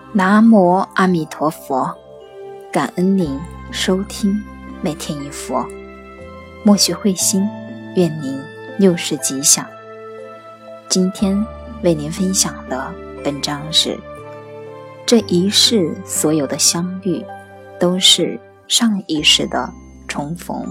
南无阿弥陀佛，感恩您收听每天一佛，默许慧心，愿您六世吉祥。今天为您分享的文章是：这一世所有的相遇，都是上一世的重逢。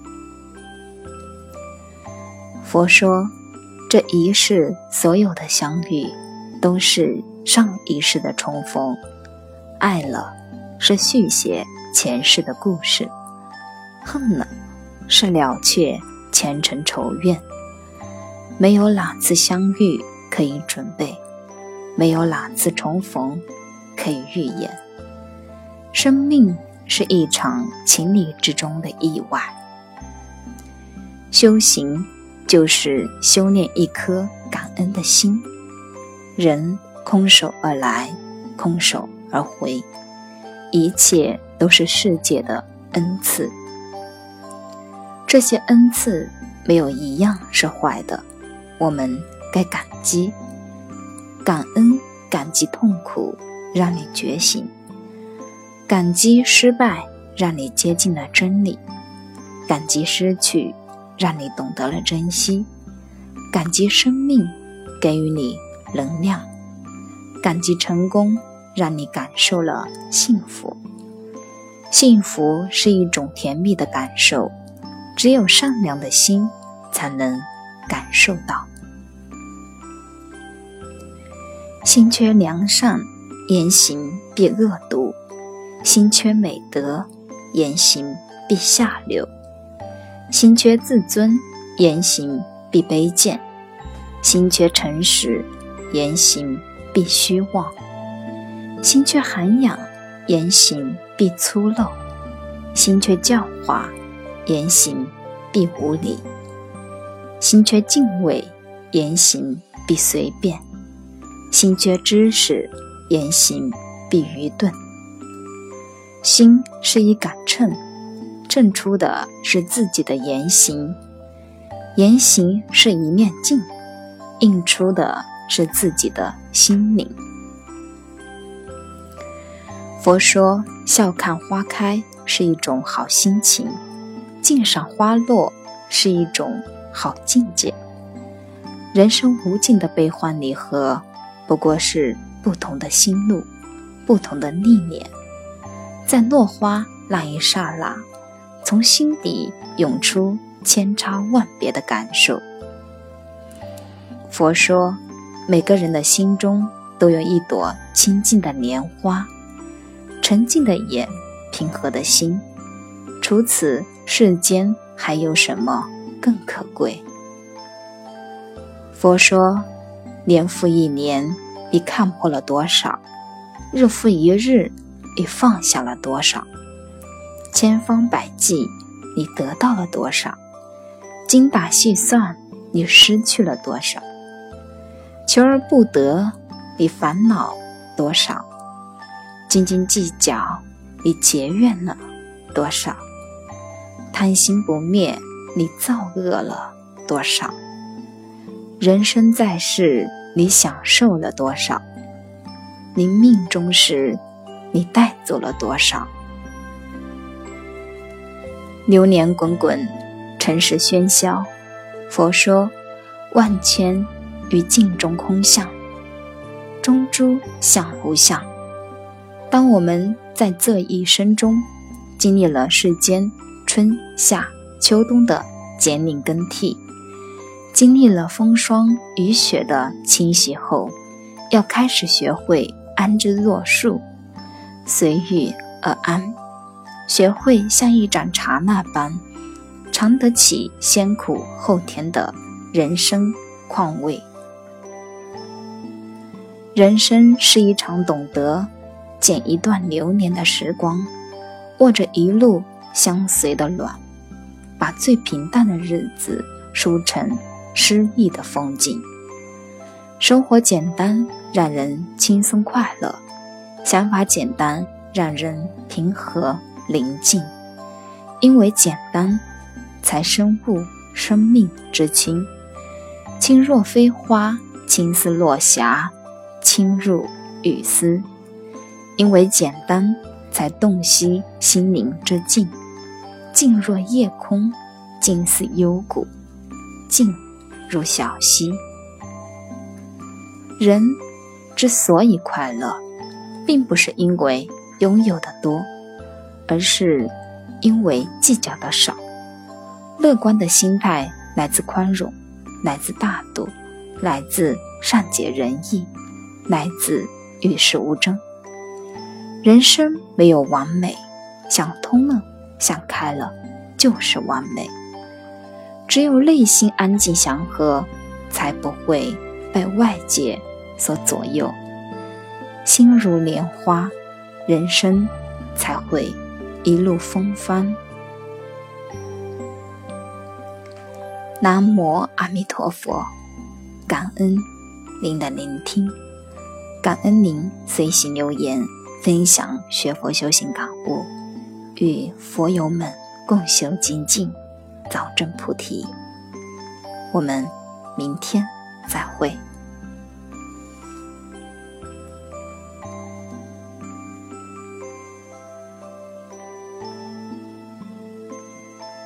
佛说，这一世所有的相遇，都是上一世的重逢。爱了，是续写前世的故事；恨了，是了却前尘仇怨。没有哪次相遇可以准备，没有哪次重逢可以预言。生命是一场情理之中的意外。修行就是修炼一颗感恩的心。人空手而来，空手而回，一切都是世界的恩赐。这些恩赐没有一样是坏的，我们该感激。感恩，感激痛苦，让你觉醒；感激失败，让你接近了真理；感激失去，让你懂得了珍惜；感激生命，给予你能量；感激成功，让你感受了幸福。幸福是一种甜蜜的感受，只有善良的心才能感受到。心缺良善，言行必恶毒；心缺美德，言行必下流；心缺自尊，言行必卑贱；心缺诚实，言行必虚妄；心缺涵养，言行必粗陋；心缺教化，言行必无礼；心缺敬畏，言行必随便；心缺知识，言行必愚钝。心是一杆秤，称出的是自己的言行；言行是一面镜，映出的是自己的心灵。佛说，笑看花开是一种好心情，静赏花落是一种好境界。人生无尽的悲欢离合，不过是不同的心路，不同的历练。在落花那一刹那，从心底涌出千差万别的感受。佛说，每个人的心中都有一朵清净的莲花，沉静的眼，平和的心，除此世间还有什么更可贵？佛说，年复一年，你看破了多少；日复一日，你放下了多少；千方百计，你得到了多少；精打细算，你失去了多少；求而不得，你烦恼多少；斤斤计较，你结怨了多少；贪心不灭，你造恶了多少；人生在世，你享受了多少；你命中时，你带走了多少。流年滚滚，尘世喧嚣。佛说，万千于镜中空相，中诸相无相。当我们在这一生中经历了世间春夏秋冬的减龄更替，经历了风霜雨雪的侵袭后，要开始学会安之若素，随遇而安，学会像一盏茶那般尝得起先苦后甜的人生况味。人生是一场懂得剪一段流年的时光，握着一路相随的暖，把最平淡的日子梳成诗意的风景。生活简单，让人轻松快乐；想法简单，让人平和宁静。因为简单，才深悟生命之轻。轻若飞花，青丝落霞，轻入雨丝。 因为简单，才洞悉心灵之静。静若夜空，静似幽谷，静如小溪。人之所以快乐，并不是因为拥有的多，而是因为计较的少。乐观的心态来自宽容，来自大度，来自善解人意，来自与世无争。人生没有完美，想通了，想开了，就是完美。只有内心安静祥和，才不会被外界所左右。心如莲花，人生才会一路风帆。南无阿弥陀佛。感恩您的聆听，感恩您随喜留言分享学佛修行感悟，与佛友们共修精进，早证菩提。我们明天再会。